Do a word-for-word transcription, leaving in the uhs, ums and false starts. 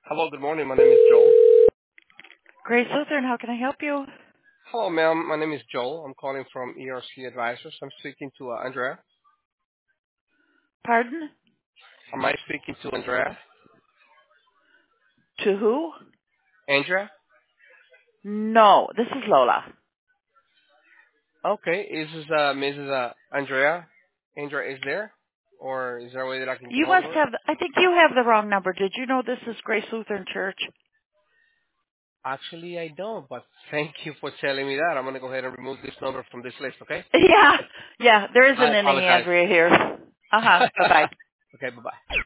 Hello, good morning. My name is Joel. Grace Lutheran, how can I help you? Hello, ma'am. My name is Joel. I'm calling from E R C Advisors. I'm speaking to uh, Andrea. Pardon? Am I speaking to Andrea? To who? Andrea? No, this is Lola. Okay. Is this uh, Missus Uh, Andrea? Andrea is there? Or is there a way that I can get You hold must of her? have, I think you have the wrong number. Did you know this is Grace Lutheran Church? Actually, I don't, but thank you for telling me that. I'm going to go ahead and remove this number from this list, okay? Yeah, yeah, there isn't I any apologize. Andrea here. Uh-huh, bye-bye. Okay, bye-bye.